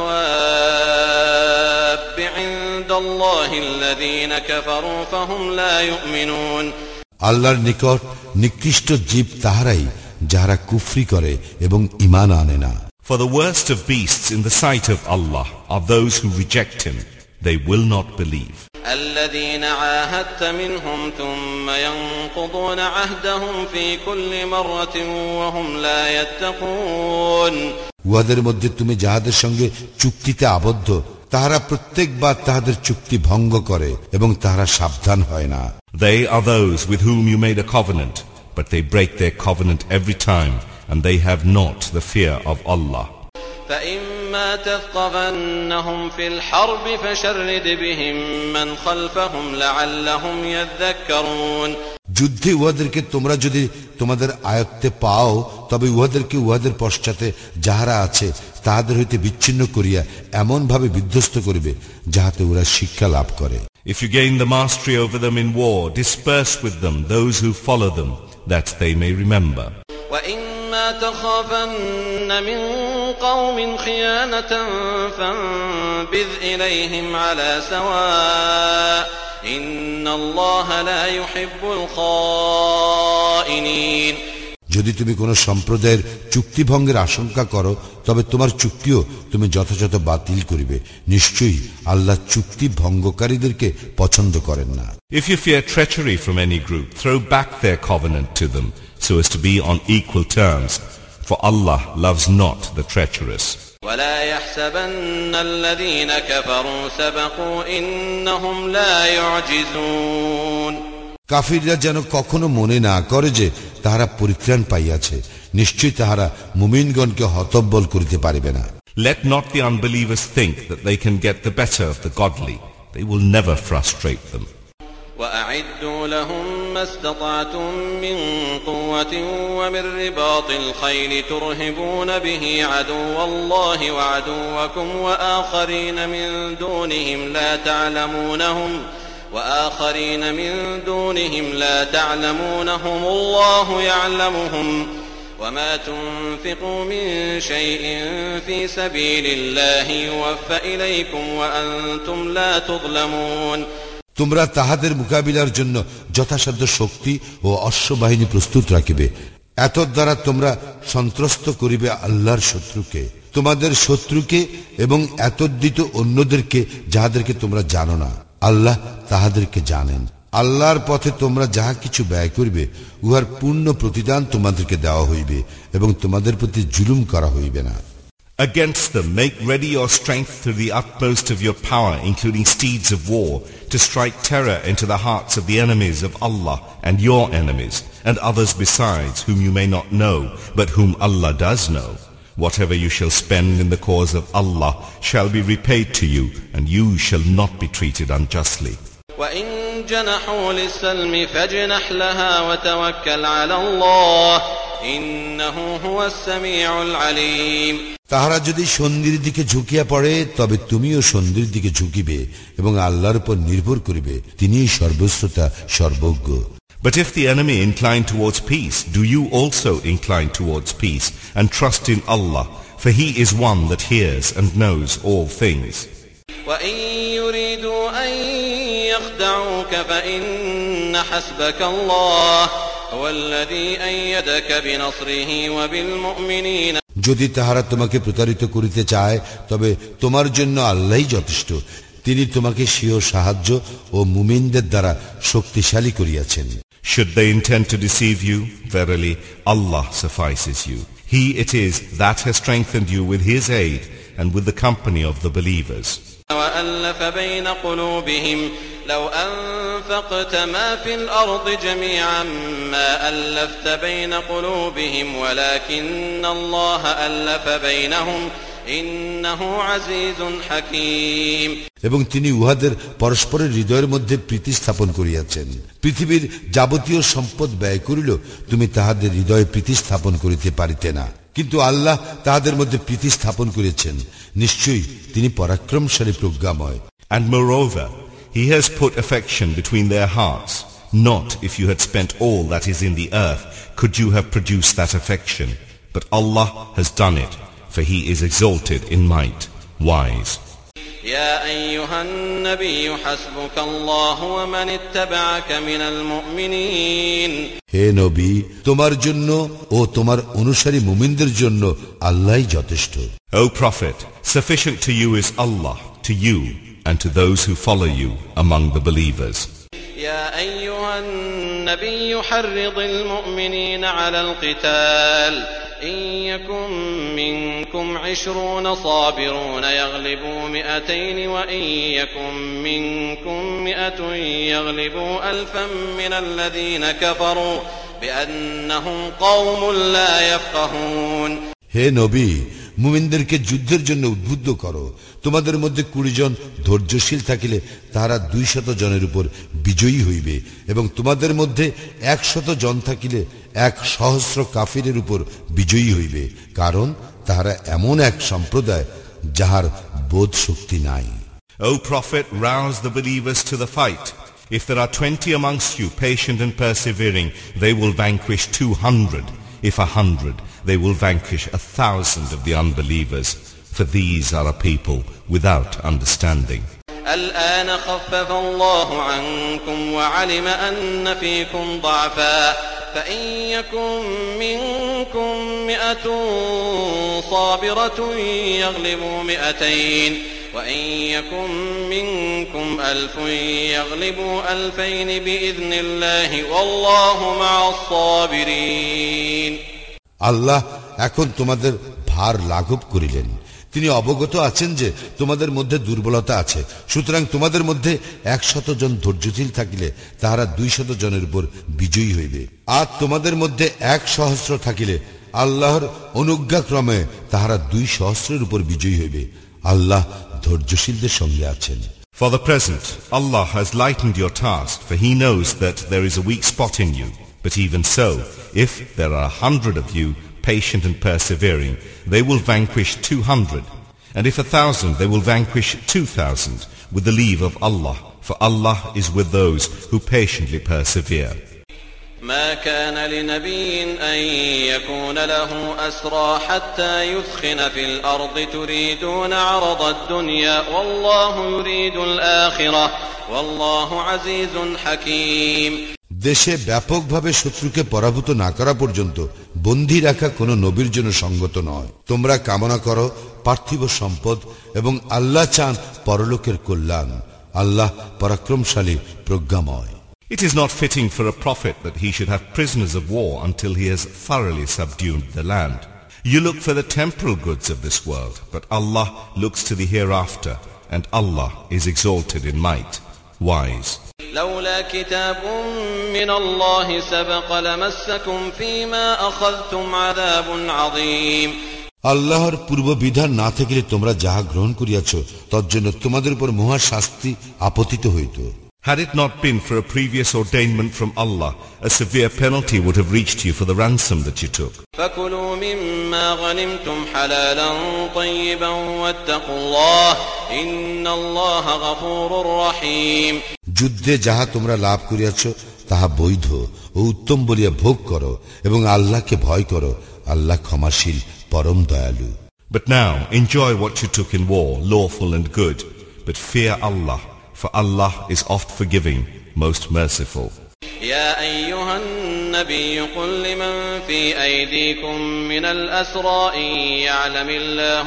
الدواب عند الله الذين كفروا فهم لا يؤمنون। আল্লাহর নিকট নিকৃষ্ট জীব তাহারাই যাহারা কুফরি করে এবং ঈমান আনে না। For the worst of beasts in the sight of Allah are those who reject Him. They will not believe. الذين عاهدت منهم ثم ينقضون عهدهم في كل مرة وهم لا يتقون। উহাদের মধ্যে তুমি যাহাদের সঙ্গে চুক্তিতে আবদ্ধ, তাহারা প্রত্যেকবার তাহাদের চুক্তি ভঙ্গ করে এবং তাহারা সাবধান হয় না। They are those with whom you made a covenant, but they break their covenant every time, and they have not the fear of Allah. فإما تثقفنهم في الحرب فشرد بهم من خلفهم لعلهم يذكرون। যুদ্ধে উহাদেরকে তোমরা যদি তোমাদের আয়ত্তে পাও, তবে উহাদেরকে উহাদের পশ্চাতে যাহারা আছে তাহাদের হইতে বিচ্ছিন্ন করিয়া এমন ভাবে বিধ্বস্ত করিবে যাহাতে ওরা শিক্ষা লাভ করে। If you gain the mastery over them in war, disperse with them those who follow them, that they may remember. وإما تخافن من قوم خيانة فانبذ إليهم على سواء إن الله لا يحب الخائنين। যদি তুমি কোন সম্প্রদায়ের চুক্তি ভঙ্গের আশঙ্কা করো, তবে তোমার চুক্তিও তুমি যথাযথ বাতিল করিবে। নিশ্চয়ই আল্লাহ চুক্তি ভঙ্গকারীদেরকে পছন্দ করেন না। If you fear treachery from any group, throw back their covenant to them, so as to be on equal terms, for Allah loves not the treacherous. ولا يحسبن الذين كفروا سبقوا إنهم لا يعجزون। কাফিররা যেন কখনো মনে না করে যে তাহারা পরিত্রাণ পাইয়াছে, নিশ্চয়ই তাহারা মুমিনগণকে হতব্বল করিতে পারিবে না। Let not the unbelievers think that they can get the better of the godly. They will never frustrate them. وأعدوا لهم ما استطعتم من قوة ومن رباط الخيل ترهبون به عدو الله وعدوكم وآخرين من دونهم لا تعلمونهم الله يعلمهم وما تنفقوا من شيء في سبيل الله يوفى إليكم وأنتم لا تظلمون। তোমরা তাহাদের মোকাবিলার জন্য যথাসাধ্য শক্তি ও অশ্ববাহিনী প্রস্তুত রাখিবে। এতদ দ্বারা তোমরা সন্ত্রস্ত করিবে আল্লাহর শত্রুকে, তোমাদের শত্রুকে, এবং এতদ্দিত অন্যদেরকে যাহাদেরকে তোমরা জানো না। আল্লাহ তাহাদেরকে জানেন। আল্লাহর পথে তোমরা যাহা কিছু ব্যয় করিবে উহার পূর্ণ প্রতিদান তোমাদেরকে দেওয়া হইবে, এবং তোমাদের প্রতি জুলুম করা হইবে না। Against them make ready your strength to the utmost of your power, including steeds of war, to strike terror into the hearts of the enemies of Allah and your enemies, and others besides whom you may not know, but whom Allah does know. Whatever you shall spend in the cause of Allah shall be repaid to you, and you shall not be treated unjustly. وَإِن جَنَحُوا لِلسَّلْمِ فَاجْنَحْ لَهَا وَتَوَكَّلْ عَلَى اللَّهِ إِنَّهُ هُوَ السَّمِيعُ الْعَلِيمُ তাহারা যদি সন্ধির দিকে ঝুঁকিয়া পড়ে তবে তুমিও সন্ধির দিকে ঝুঁকিবে এবং আল্লাহর উপর নির্ভর করিবে, তিনিই সর্বশ্রোতা সর্বজ্ঞ। But if the enemy incline towards peace, do you also incline towards peace and trust in Allah, for He is one that hears and knows all things. وَإِن يُرِيدُوا أَن يَخْدَعُوكَ فَإِنَّ حَسْبَكَ اللَّهُ هُوَ الَّذِي أَيَّدَكَ بِنَصْرِهِ وَبِالْمُؤْمِنِينَ যদি তাহারা তোমাকে প্রতারিত করিতে চায় তবে তোমার জন্য আল্লাহই যথেষ্ট, তিনি তোমাকে স্বীয় সাহায্য ও মুমিনদের দ্বারা শক্তিশালী করিয়াছেন। Should they intend to deceive you, verily Allah suffices you. He it is that has strengthened you with His aid and with the company of the believers. وَأَلَّفَ بَيْنَ قُلُوبِهِمْ لَوْ أَنفَقْتَ مَا فِي الْأَرْضِ جَمِيعًا مَا أَلَّفْتَ بَيْنَ قُلُوبِهِمْ وَلَكِنَّ اللَّهَ أَلَّفَ بَيْنَهُمْ إِنَّهُ عَزِيزٌ حَكِيمٌ এবং তিনি উহাদের পরস্পরের হৃদয়ের মধ্যে প্রীতি স্থাপন করিয়াছেন। পৃথিবীর যাবতীয় সম্পদ ব্যয় করিল তুমি তাহাদের হৃদয়ে প্রীতি স্থাপন করিতে পারিতে না, কিন্তু আল্লাহ তাহাদের মধ্যে প্রীতি স্থাপন করিয়াছেন, নিশ্চয়ই তিনি পরাক্রমশালী প্রজ্ঞাময়। And moreover, He has put affection between their hearts. Not if you had spent all that is in the earth could you have produced that affection, but Allah has done it, for He is exalted in might, wise. يا أيها النبي حسبك الله ومن اتبعك من المؤمنين হে নবী, তোমার জন্য ও তোমার অনুসারী মুমিনদের জন্য আল্লাহই যথেষ্ট। O Prophet, sufficient to you is Allah, to you and to those who follow you among the believers. يا أيها النبي حرض المؤمنين على القتال إن يكن منكم 20 صابرون يغلبوا 200 وإن يكن منكم 100 يغلبوا 1000 من الذين كفروا بأنهم قوم لا يفقهون হে নবী, মুমিনদেরকে যুদ্ধের জন্য উদ্বুদ্ধ করো। তোমাদের মধ্যে 20 জন ধৈর্যশীল থাকিলে তাহারা 200 জনের উপর বিজয়ী হইবে, এবং তোমাদের মধ্যে 100 জন থাকিলে 1,000 কাফিরের উপর বিজয়ী হইবে, কারণ তাহারা এমন এক সম্প্রদায় যাহার বোধ শক্তি নাই। O Prophet, rouse the believers to the fight. If there are 20 amongst you patient and persevering, they will vanquish 200. If 100, they will vanquish 1,000 of the unbelievers, for these are a people without understanding. الآن خفف الله عنكم وعلم أن فيكم ضعفا فإن يكن منكم 100 صابرة يغلبوا 200 وإن يكن منكم 1000 يغلبوا 2000 بإذن الله والله مع الصابرين আল্লাহ এখন তোমাদের ভার লাঘব করিলেন। তিনি অবগত আছেন যে তোমাদের মধ্যে দুর্বলতা আছে, সুতরাং তোমাদের মধ্যে 100 জন ধৈর্যশীল থাকিলে তাহারা 200 জনের উপর বিজয়ী হইবে, আর তোমাদের মধ্যে 1,000 থাকিলে আল্লাহর অনুজ্ঞাক্রমে তাহারা 200 উপর বিজয়ী হইবে। আল্লাহ ধৈর্যশীলদের সঙ্গে আছেন। For the present, Allah has lightened your task, for He knows that there is a weak spot in you. But even so, if there are 100 of you, patient and persevering, they will vanquish 200. And if 1,000, they will vanquish 2,000, with the leave of Allah, for Allah is with those who patiently persevere. ما كان لنبي أن يكون له أسرى حتى يثخن في الأرض تريدون عرض الدنيا والله يريد الآخرة والله عزيز حكيم দেশে ব্যাপকভাবে শত্রুকে পরাভূত না করা পর্যন্ত বন্দী রাখা কোনো নবীর জন্য সঙ্গত নয়। তোমরা কামনা করো পার্থিব সম্পদ এবং আল্লাহ চান পরলোকের কল্যাণ। আল্লাহ পরাক্রমশালী প্রজ্ঞাময়। It is not fitting for a prophet that he should have prisoners of war until he has thoroughly subdued the land. You look for the temporal goods of this world, but Allah looks to the hereafter, and Allah is exalted in might, wise. لولا كتاب من الله سبق لمسكم فيما أخذتم عذاب عظيم. আল্লাহর পূর্ব বিধান না থাকিলে তোমরা যাহা গ্রহণ করিয়াছ তজ্জন্য তোমাদের উপর মহা শাস্তি আপতিত হইত। Had it not been for a previous ordainment from Allah, a severe penalty would have reached you for the ransom that you took. فَكُلُوا مِمَّا غَنِمْتُمْ حَلَالًا طَيِّبًا وَاتَّقُوا اللَّهَ إِنَّ اللَّهَ غَفُورٌ رَحِيمٌ. যুদ্ধে যাহা তোমরা লাভ করিয়াছ তাহা বৈধ ও উত্তম বলিয়া ভোগ করো এবং আল্লাহকে ভয় করো, আল্লাহ ক্ষমাশীল পরম দয়ালু। But now enjoy what you took in war, lawful and good, but fear Allah, for Allah is oft forgiving, most merciful. يا أيها النبي قل لمن في أيديكم من الأسرى إن يعلم الله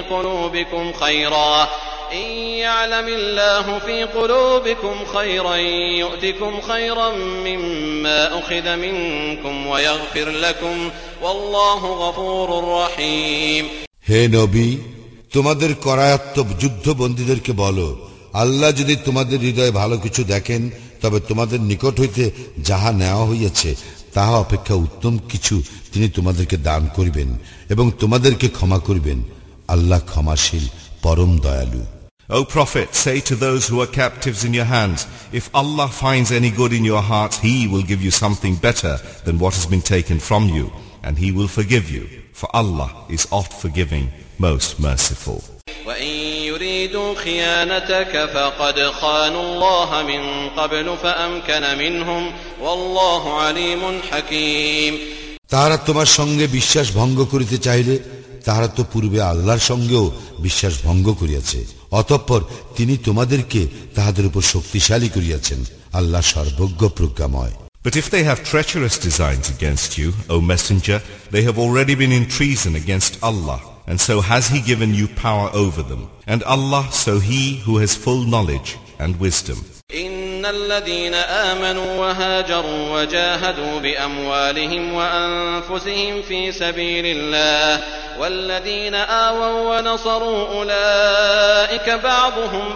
في قلوبكم خيرا يؤتكم خيرا مما أخذ منكم ويغفر لكم والله غفور رحيم. হে নবী, তোমাদের করায়ত্ত যুদ্ধবন্দীদেরকে বলো, আল্লাহ যদি তোমাদের হৃদয়ে ভালো কিছু দেখেন তবে তোমাদের নিকট হইতে যাহা নেওয়া হইয়াছে তাহা অপেক্ষা উত্তম কিছু তিনি তোমাদেরকে দান করিবেন এবং তোমাদেরকে ক্ষমা করিবেন, আল্লাহ ক্ষমাশীল পরম দয়ালু। O Prophet, say to those who are captives in your hands, if Allah finds any good in your hearts, He will give you something better than what has been taken from you, and He will forgive you, for Allah is oft forgiving, most merciful. وَإِن يُرِيدُوا خِيَانَتَكَ فَقَدْ خَانُوا اللَّهَ مِن قَبْلُ فَأَمْكَنَ مِنْهُمْ وَاللَّهُ عَلِيمٌ حَكِيمٌ. তাহারা তোমার সঙ্গে বিশ্বাস ভঙ্গ করিতে চাইলে তাহারা তো পূর্বে আল্লাহর সঙ্গেও বিশ্বাস ভঙ্গ করিয়াছে, অতঃপর তিনি তোমাদেরকে তাহাদের উপর শক্তিশালী করিয়াছেন, আল্লাহ সর্বজ্ঞ প্রজ্ঞাময়। But if they have treacherous designs against you, O Messenger, they have already been in treason against Allah, and so has He given you power over them. And Allah, so He who has full knowledge and wisdom. إن الذين آمنوا وهاجروا وجاهدوا بأموالهم وأنفسهم في سبيل الله والذين آووا ونصروا أولئك بعضهم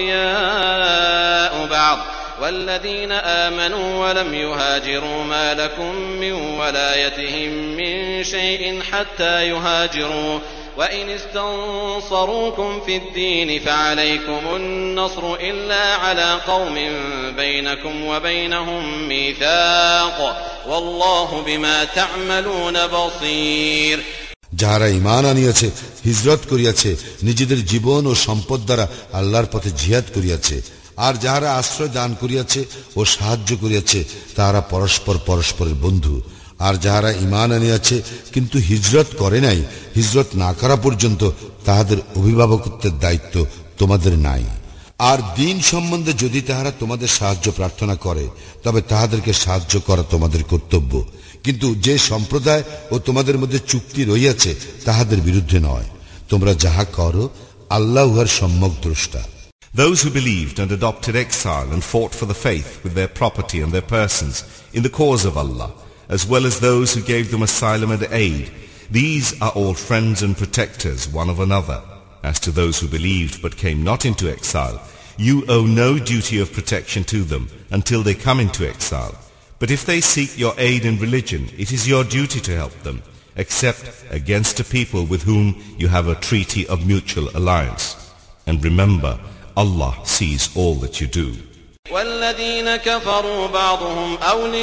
أولياء بعض والذين آمنوا ولم يهاجروا ما لكم من ولايتهم من شيء حتى يهاجروا وإن استنصروكم في الدين فعليكم النصر إلا على قوم بينكم وبينهم ميثاق والله بما تعملون بصير. যাহারা ঈমান আনিয়াছে, হিজরত করিয়াছে, নিজেদের জীবন ও সম্পদ দ্বারা আল্লাহর পথে জিহাদ করিয়াছে, আর যাহারা আশ্রয় দান করিয়াছে ও সাহায্য করিয়াছে তাহারা পরস্পর পরস্পরের বন্ধু। আর যাহারা ঈমান আনিয়াছে কিন্তু হিজরত করে নাই, হিজরত না করা পর্যন্ত তাহাদের অভিভাবকত্বের দায়িত্ব তোমাদের নাই। আর দ্বীন সম্বন্ধে যদি তাহারা তোমাদের সাহায্য প্রার্থনা করে তবে তাহাদেরকে সাহায্য করা তোমাদের কর্তব্য, কিন্তু যে সম্প্রদায় ও তোমাদের মধ্যে চুক্তি রইয়াছে তাহাদের বিরুদ্ধে নয়। তোমরা যাহা করো আল্লাহ উহার সম্যক দ্রষ্টা। Those who believed and adopted exile and fought for the faith with their property and their persons in the cause of Allah, as well as those who gave them asylum and aid, these are all friends and protectors one of another. As to those who believed but came not into exile, you owe no duty of protection to them until they come into exile. But if they seek your aid in religion, it is your duty to help them, except against a people with whom you have a treaty of mutual alliance. And remember, Allah sees all that you do. والذين كفروا بعضهم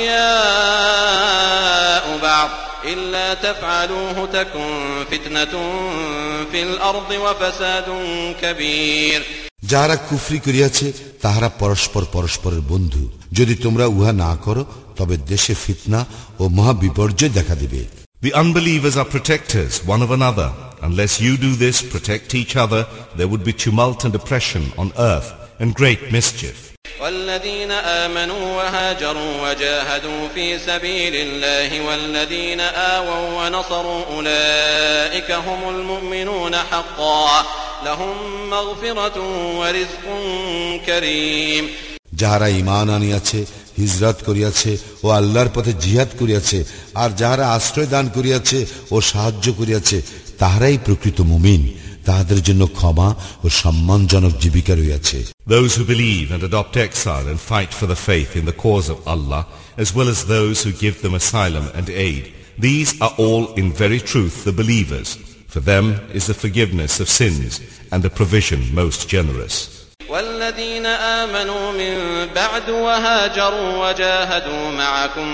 أولياء بعض إلا تفعلوه تكن فتنة في الأرض وفساد كبير. যাহারা কুফরি করিয়াছে তাহারা পরস্পর পরস্পরের বন্ধু, যদি তোমরা উহা না করো তবে দেশে ফিতনা ও মহা বিপর্যয় দেখা দিবে। The unbelievers are protectors one of another. Unless you do this, protect each other, there would be tumult and oppression on earth and great mischief. والذين آمنوا وهاجروا وجاهدوا في سبيل الله والذين آووا ونصروا أولئك هم المؤمنون حقا لهم مغفرة ورزق كريم. যাহারা ঈমান আনিয়াছে, হিজরত করিয়াছে ও আল্লাহর পথে জিহাদ করিয়াছে, আর যাহারা আশ্রয় দান করিয়াছে ও সাহায্য করিয়াছে তাহারাই প্রকৃত মুমিন, তাহাদের জন্য ক্ষমা ও সম্মানজনক জীবিকা রয়েছে। Those who believe and adopt exile and fight for the faith in the cause of Allah, as well as those who give them asylum and aid, these are all in very truth the believers. For them is the forgiveness of sins and the provision most generous. والذين آمنوا من بعد وهاجروا وجاهدوا معكم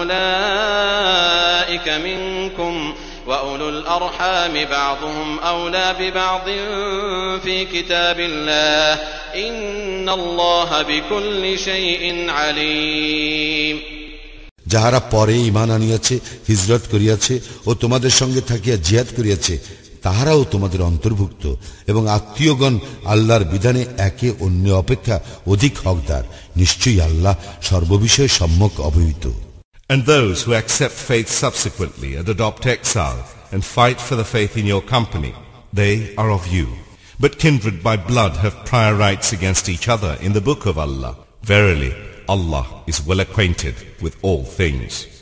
فأولئك منكم وأولو الأرحام بعضهم أولى ببعض في كتاب الله إن الله بكل شيء عليم. যাহারা পরে ঈমান আনিয়াছে, হিজরত করিয়াছে ও তোমাদের সঙ্গে থাকিয়া জিহাদ করিয়াছে, তাহারাও তোমাদের অন্তর্ভুক্ত এবং আত্মীয়গণ আল্লাহর বিধানে একে অন্য অপেক্ষা অধিক হকদার। নিশ্চয়ই আল্লাহ সর্ববিষয়ে সম্যক অবহিত। And those who accept faith subsequently and adopt exile and fight for the faith in your company, they are of you. But kindred by blood have prior rights against each other in the book of Allah. Verily, Allah is well acquainted with all things.